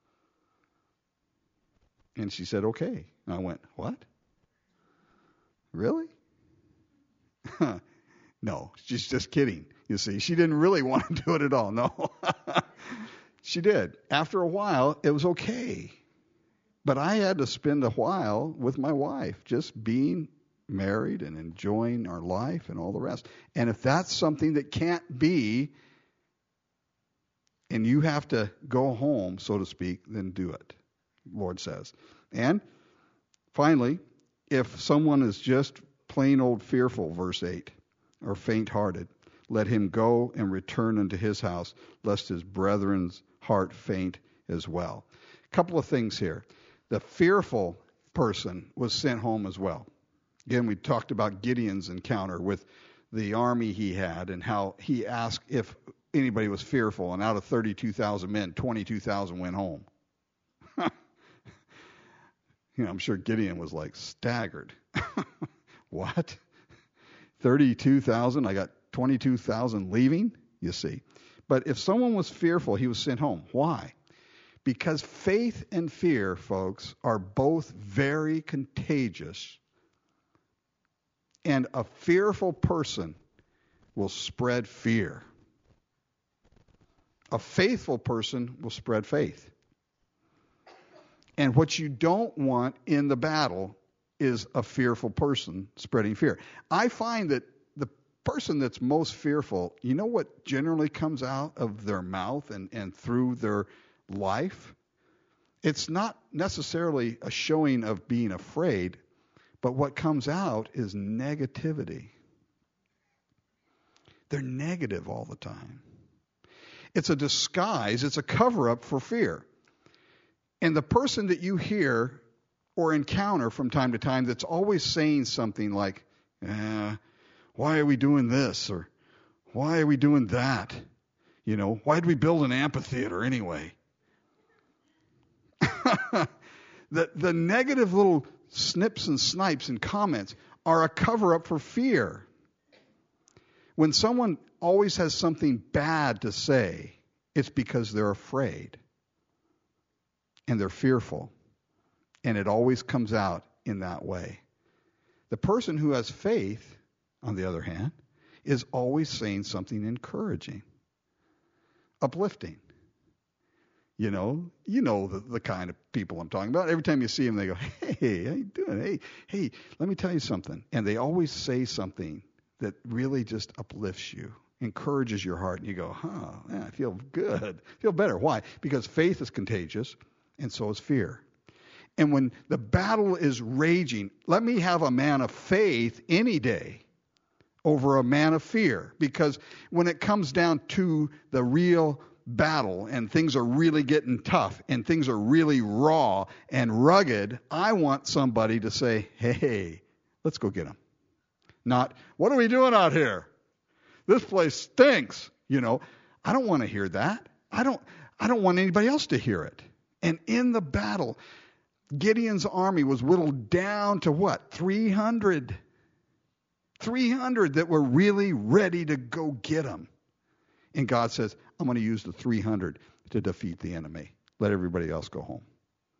And she said, okay. And I went, what? Really? No, she's just kidding. You see, she didn't really want to do it at all. No. She did. After a while, it was okay. But I had to spend a while with my wife, just being married and enjoying our life and all the rest. And if that's something that can't be, and you have to go home, so to speak, then do it, the Lord says. And finally, if someone is just plain old fearful, verse 8, or faint-hearted, let him go and return unto his house, lest his brethren's heart faint as well. A couple of things here. The fearful person was sent home as well. Again, we talked about Gideon's encounter with the army he had and how he asked if anybody was fearful, and out of 32,000 men, 22,000 went home. I'm sure Gideon was like staggered. What? 32,000? I got 22,000 leaving? You see. But if someone was fearful, he was sent home. Why? Because faith and fear, folks, are both very contagious. And a fearful person will spread fear. A faithful person will spread faith. And what you don't want in the battle is a fearful person spreading fear. I find that the person that's most fearful, you know what generally comes out of their mouth and through their life? It's not necessarily a showing of being afraid, but what comes out is negativity. They're negative all the time. It's a disguise. It's a cover-up for fear. And the person that you hear or encounter from time to time that's always saying something like, why are we doing this? Or why are we doing that? Why did we build an amphitheater anyway? The negative little snips and snipes and comments are a cover-up for fear. When someone always has something bad to say, it's because they're afraid. And they're fearful. And it always comes out in that way. The person who has faith, on the other hand, is always saying something encouraging, uplifting. You know the kind of people I'm talking about. Every time you see them, they go, hey, how you doing? Hey, let me tell you something. And they always say something that really just uplifts you, encourages your heart. And you go, man, I feel good. I feel better. Why? Because faith is contagious, and so is fear. And when the battle is raging, let me have a man of faith any day over a man of fear. Because when it comes down to the real battle and things are really getting tough and things are really raw and rugged, I want somebody to say, hey, let's go get them. Not, what are we doing out here? This place stinks. I don't want to hear that. I don't want anybody else to hear it. And in the battle, Gideon's army was whittled down to what? 300. 300 that were really ready to go get him. And God says, I'm going to use the 300 to defeat the enemy. Let everybody else go home.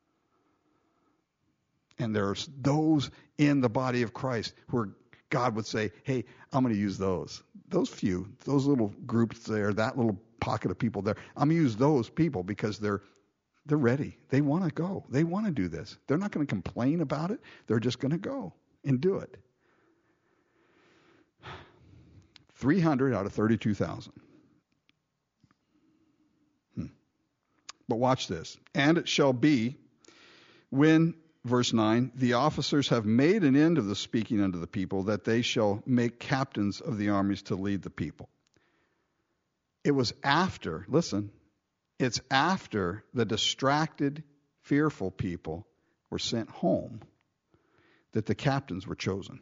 And there's those in the body of Christ where God would say, hey, I'm going to use those. Those few, those little groups there, that little pocket of people there. I'm going to use those people because they're ready. They want to go. They want to do this. They're not going to complain about it. They're just going to go and do it. 300 out of 32,000. But watch this. And it shall be when, verse 9, the officers have made an end of the speaking unto the people, that they shall make captains of the armies to lead the people. It was after, listen, it's after the distracted, fearful people were sent home that the captains were chosen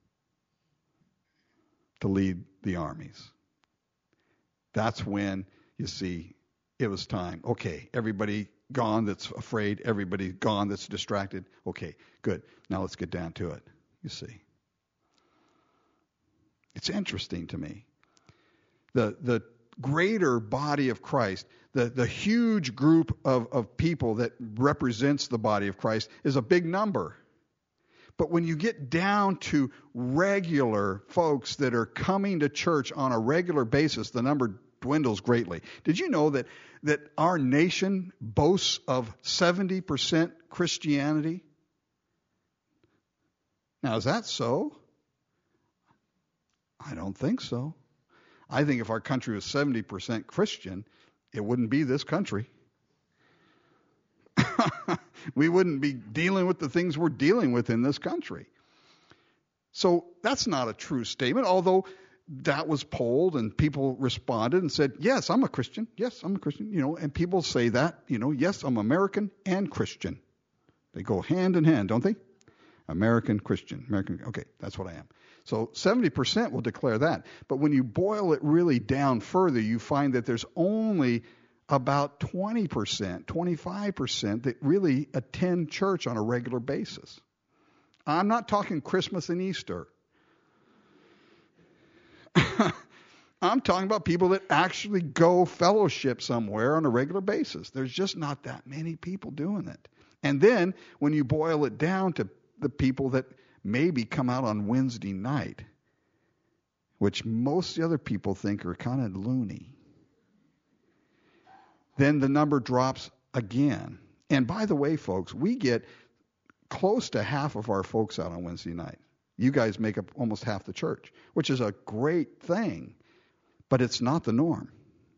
to lead the armies. That's when, you see, it was time. Okay, everybody gone that's afraid, everybody gone that's distracted. Okay, good. Now let's get down to it, you see. It's interesting to me. The greater body of Christ, the huge group of people that represents the body of Christ is a big number. But when you get down to regular folks that are coming to church on a regular basis, the number dwindles greatly. Did you know that our nation boasts of 70% Christianity? Now, is that so? I don't think so. I think if our country was 70% Christian, it wouldn't be this country. We wouldn't be dealing with the things we're dealing with in this country. So that's not a true statement, although that was polled and people responded and said, yes, I'm a Christian. Yes, I'm a Christian. And people say that, yes, I'm American and Christian. They go hand in hand, don't they? American, Christian, American. Okay, that's what I am. So 70% will declare that. But when you boil it really down further, you find that there's only about 20%, 25% that really attend church on a regular basis. I'm not talking Christmas and Easter. I'm talking about people that actually go fellowship somewhere on a regular basis. There's just not that many people doing it. And then when you boil it down to the people that maybe come out on Wednesday night, which most of the other people think are kind of loony, then the number drops again. And by the way, folks, we get close to half of our folks out on Wednesday night. You guys make up almost half the church, which is a great thing, but it's not the norm.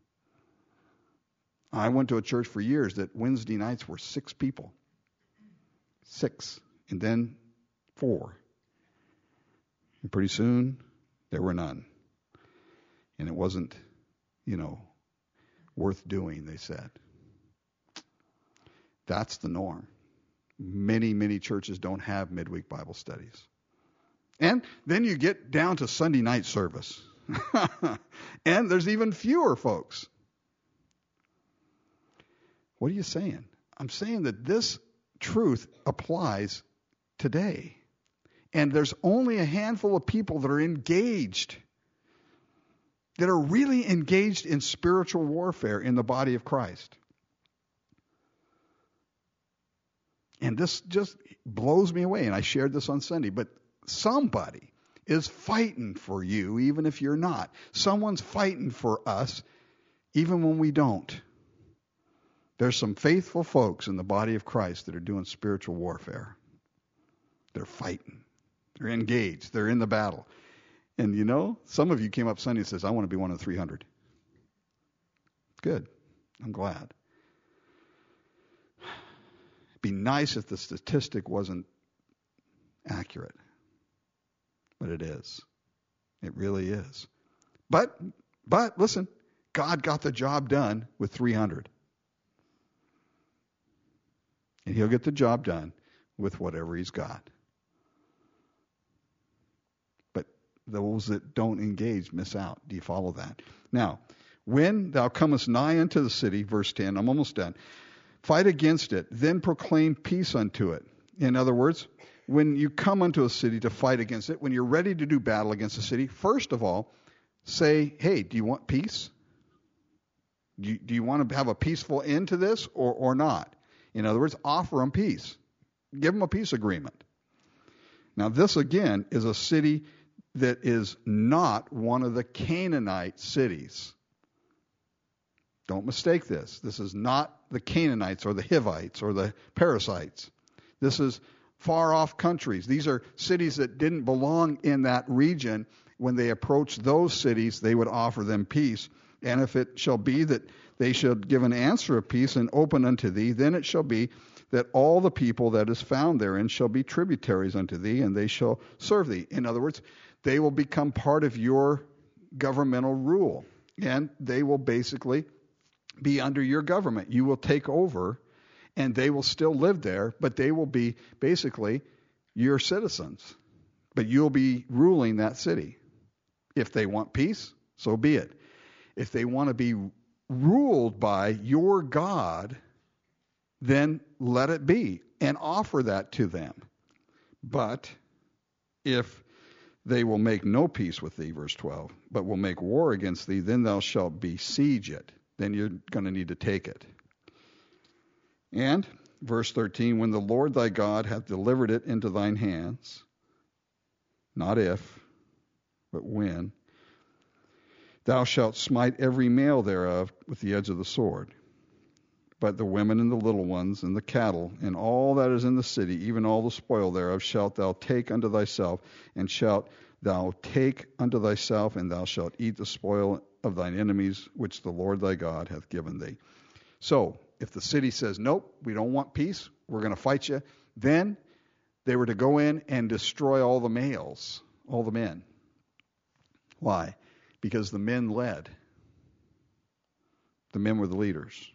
I went to a church for years that Wednesday nights were 6 people. 6, and then 4. And pretty soon, there were none. And it wasn't, worth doing, they said. That's the norm. Many, many churches don't have midweek Bible studies. And then you get down to Sunday night service. And there's even fewer folks. What are you saying? I'm saying that this truth applies today. And there's only a handful of people that are engaged, that are really engaged in spiritual warfare in the body of Christ. And this just blows me away, and I shared this on Sunday, but somebody is fighting for you, even if you're not. Someone's fighting for us, even when we don't. There's some faithful folks in the body of Christ that are doing spiritual warfare. They're fighting. They're engaged. They're in the battle. And some of you came up Sunday and says, I want to be one of the 300. Good. I'm glad. It'd be nice if the statistic wasn't accurate. But it is. It really is. But listen, God got the job done with 300. And he'll get the job done with whatever he's got. But those that don't engage miss out. Do you follow that? Now, when thou comest nigh unto the city, verse 10, I'm almost done. Fight against it, then proclaim peace unto it. In other words, when you come unto a city to fight against it, when you're ready to do battle against the city, first of all, say, hey, do you want peace? Do you want to have a peaceful end to this or not? In other words, offer them peace. Give them a peace agreement. Now, this, again, is a city that is not one of the Canaanite cities. Don't mistake this. This is not the Canaanites or the Hivites or the Perizzites. This is far-off countries. These are cities that didn't belong in that region. When they approached those cities, they would offer them peace. And if it shall be that they should give an answer of peace and open unto thee, then it shall be that all the people that is found therein shall be tributaries unto thee, and they shall serve thee. In other words, they will become part of your governmental rule, and they will basically be under your government. You will take over, and they will still live there, but they will be basically your citizens. But you'll be ruling that city. If they want peace, so be it. If they want to be ruled by your God, then let it be and offer that to them. But if they will make no peace with thee, verse 12, but will make war against thee, then thou shalt besiege it. Then you're going to need to take it. And, verse 13, when the Lord thy God hath delivered it into thine hands, not if, but when, thou shalt smite every male thereof with the edge of the sword. But the women and the little ones and the cattle and all that is in the city, even all the spoil thereof, shalt thou take unto thyself, and shalt thou take unto thyself, and thou shalt eat the spoil of thine enemies, which the Lord thy God hath given thee. So, if the city says, nope, we don't want peace, we're going to fight you, then they were to go in and destroy all the males, all the men. Why? Because the men led. The men were the leaders.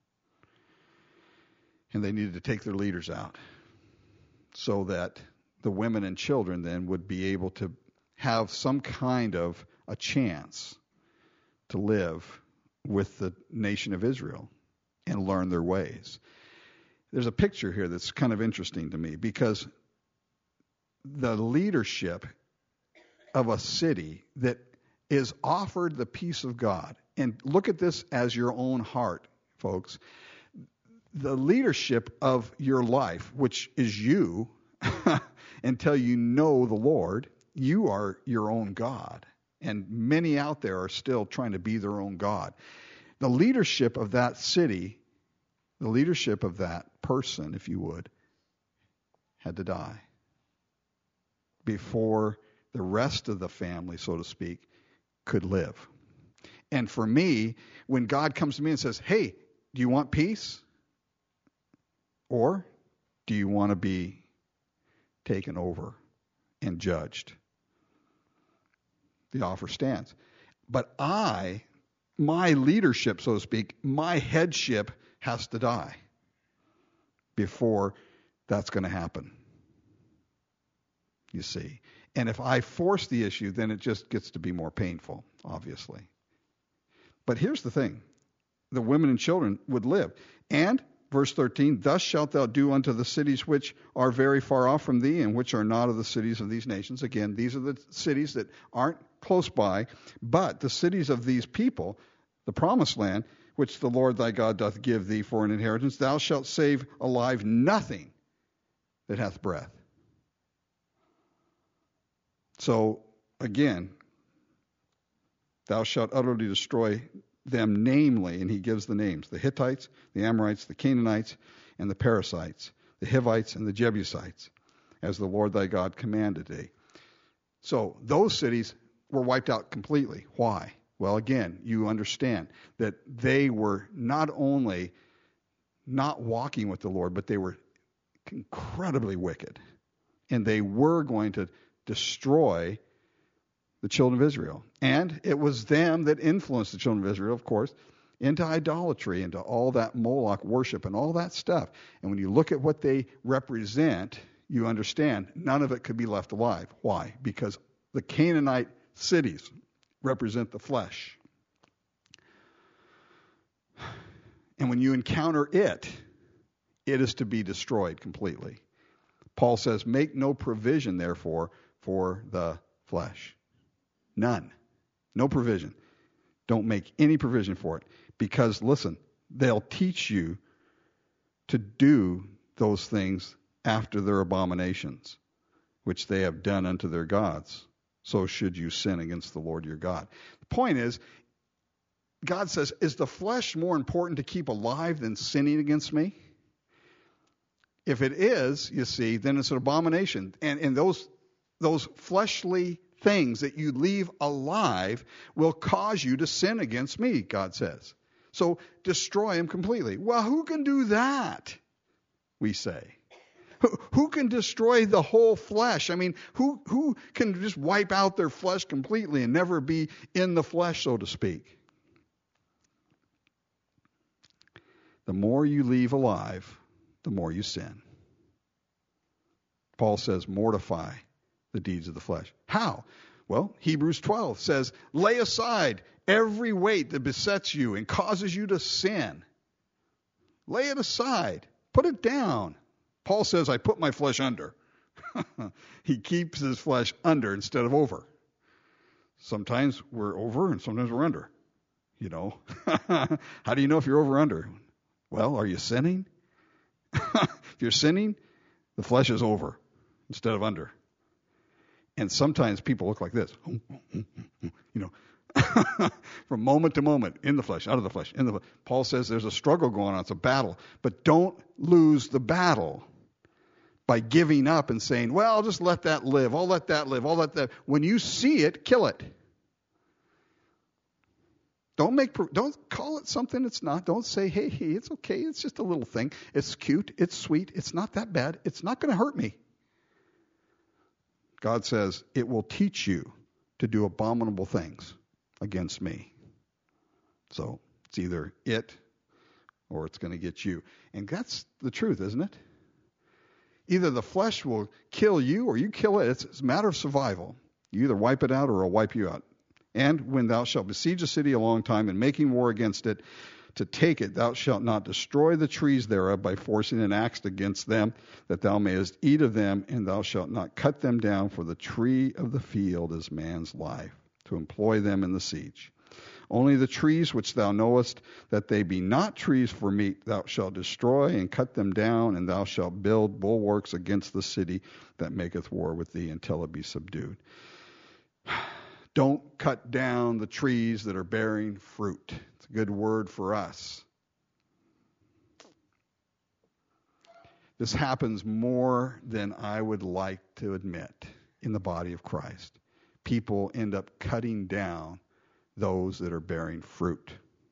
And they needed to take their leaders out so that the women and children then would be able to have some kind of a chance to live with the nation of Israel and learn their ways. There's a picture here that's kind of interesting to me because the leadership of a city that is offered the peace of God, and look at this as your own heart, folks. The leadership of your life, which is you, until you know the Lord, you are your own God. And many out there are still trying to be their own God. The leadership of that city, the leadership of that person, if you would, had to die before the rest of the family, so to speak, could live. And for me, when God comes to me and says, hey, do you want peace? Or do you want to be taken over and judged? The offer stands. But my leadership, so to speak, my headship has to die before that's going to happen. You see. And if I force the issue, then it just gets to be more painful, obviously. But here's the thing. The women and children would live. And verse 13, thus shalt thou do unto the cities which are very far off from thee, and which are not of the cities of these nations. Again, these are the cities that aren't close by, but the cities of these people, the promised land, which the Lord thy God doth give thee for an inheritance, thou shalt save alive nothing that hath breath. So, again, thou shalt utterly destroy them, namely, and he gives the names, the Hittites, the Amorites, the Canaanites, and the Perizzites, the Hivites, and the Jebusites, as the Lord thy God commanded thee. So those cities were wiped out completely. Why? Well, again, you understand that they were not only not walking with the Lord, but they were incredibly wicked. And they were going to destroy the children of Israel. And it was them that influenced the children of Israel, of course, into idolatry, into all that Moloch worship and all that stuff. And when you look at what they represent, you understand none of it could be left alive. Why? Because the Canaanite cities represent the flesh. And when you encounter it, it is to be destroyed completely. Paul says, make no provision, therefore, for the flesh. None. No provision. Don't make any provision for it. Because, listen, they'll teach you to do those things after their abominations, which they have done unto their gods. So should you sin against the Lord your God. The point is, God says, is the flesh more important to keep alive than sinning against me? If it is, you see, then it's an abomination. And those fleshly things that you leave alive will cause you to sin against me, God says. So destroy them completely. Well, who can do that? We say. Who can destroy the whole flesh? I mean, who can just wipe out their flesh completely and never be in the flesh, so to speak? The more you leave alive, the more you sin. Paul says, mortify the deeds of the flesh. How? Well, Hebrews 12 says, lay aside every weight that besets you and causes you to sin. Lay it aside. Put it down. Paul says, I put my flesh under. He keeps his flesh under instead of over. Sometimes we're over and sometimes we're under. You know, how do you know if you're over or under? Well, are you sinning? If you're sinning, the flesh is over instead of under. And sometimes people look like this, you know, from moment to moment, in the flesh, out of the flesh, in the flesh. Paul says there's a struggle going on. It's a battle. But don't lose the battle by giving up and saying, well, I'll just let that live. I'll let that live. I'll let that. When you see it, kill it. Don't call it something it's not. Don't say, hey, it's okay. It's just a little thing. It's cute. It's sweet. It's not that bad. It's not going to hurt me. God says, it will teach you to do abominable things against me. So it's either it or it's going to get you. And that's the truth, isn't it? Either the flesh will kill you or you kill it. It's a matter of survival. You either wipe it out or it'll wipe you out. And when thou shalt besiege a city a long time and making war against it, to take it, thou shalt not destroy the trees thereof by forcing an axe against them, that thou mayest eat of them, and thou shalt not cut them down, for the tree of the field is man's life, to employ them in the siege. Only the trees which thou knowest that they be not trees for meat, thou shalt destroy and cut them down, and thou shalt build bulwarks against the city that maketh war with thee until it be subdued. Don't cut down the trees that are bearing fruit. It's a good word for us. This happens more than I would like to admit in the body of Christ. People end up cutting down those that are bearing fruit.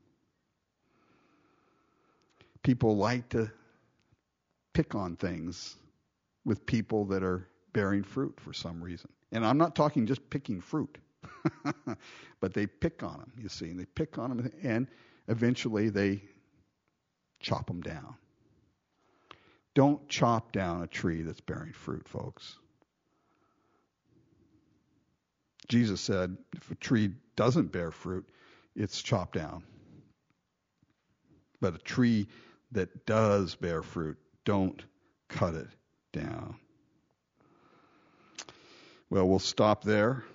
People like to pick on things with people that are bearing fruit for some reason. And I'm not talking just picking fruit. But they pick on them, you see, and they pick on them, and eventually they chop them down. Don't chop down a tree that's bearing fruit, folks. Jesus said, if a tree doesn't bear fruit, it's chopped down. But a tree that does bear fruit, don't cut it down. Well, we'll stop there.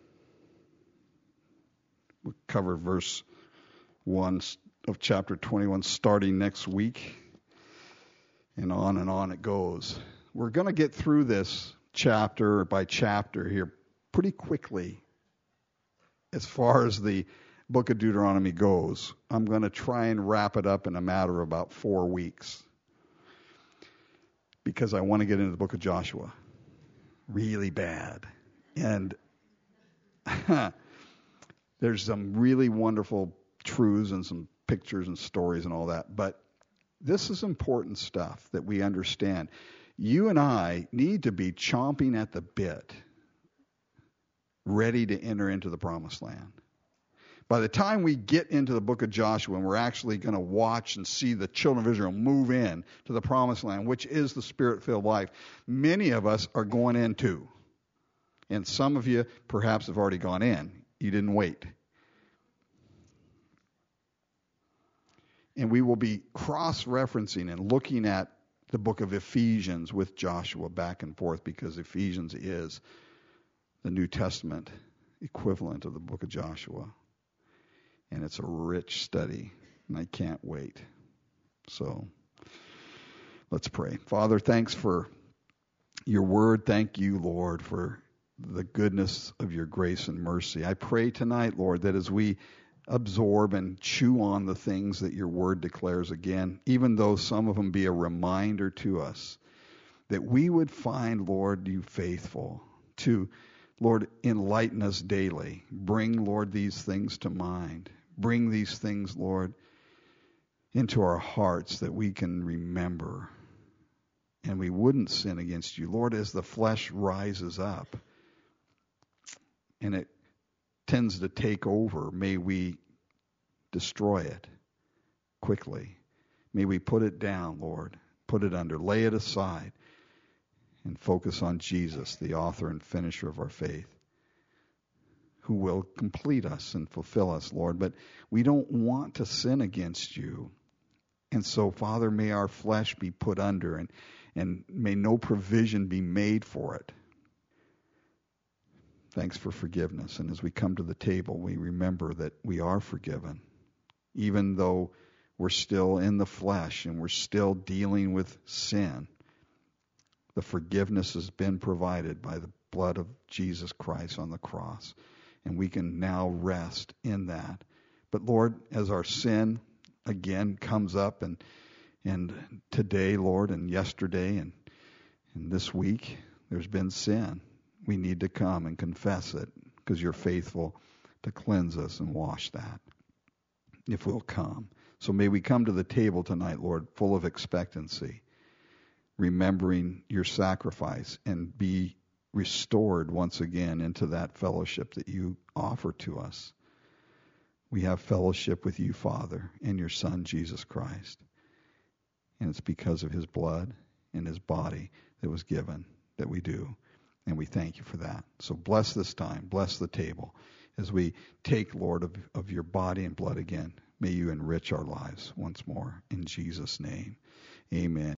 We'll cover verse 1 of chapter 21 starting next week. And on it goes. We're going to get through this chapter by chapter here pretty quickly as far as the book of Deuteronomy goes. I'm going to try and wrap it up in a matter of about 4 weeks because I want to get into the book of Joshua really bad. And there's some really wonderful truths and some pictures and stories and all that. But this is important stuff that we understand. You and I need to be chomping at the bit, ready to enter into the promised land. By the time we get into the book of Joshua and we're actually going to watch and see the children of Israel move in to the promised land, which is the Spirit-filled life, many of us are going in too. And some of you perhaps have already gone in. You didn't wait. And we will be cross-referencing and looking at the book of Ephesians with Joshua back and forth because Ephesians is the New Testament equivalent of the book of Joshua. And it's a rich study, and I can't wait. So let's pray. Father, thanks for your word. Thank you, Lord, for the goodness of your grace and mercy. I pray tonight, Lord, that as we absorb and chew on the things that your word declares again, even though some of them be a reminder to us, that we would find, Lord, you faithful to, Lord, enlighten us daily. Bring, Lord, these things to mind. Bring these things, Lord, into our hearts that we can remember and we wouldn't sin against you. Lord, as the flesh rises up and it tends to take over, may we destroy it quickly. May we put it down, Lord. Put it under. Lay it aside and focus on Jesus, the author and finisher of our faith, who will complete us and fulfill us, Lord. But we don't want to sin against you. And so, Father, may our flesh be put under and may no provision be made for it. Thanks for forgiveness. And as we come to the table, we remember that we are forgiven, even though we're still in the flesh and we're still dealing with sin. The forgiveness has been provided by the blood of Jesus Christ on the cross, and we can now rest in that. But Lord, as our sin again comes up, and today, Lord, and yesterday, and this week, there's been sin. We need to come and confess it, because you're faithful to cleanse us and wash that, if we'll come. So may we come to the table tonight, Lord, full of expectancy, remembering your sacrifice, and be restored once again into that fellowship that you offer to us. We have fellowship with you, Father, and your Son, Jesus Christ. And it's because of his blood and his body that was given that we do. And we thank you for that. So bless this time. Bless the table. As we take, Lord, of your body and blood again, may you enrich our lives once more. In Jesus' name, amen.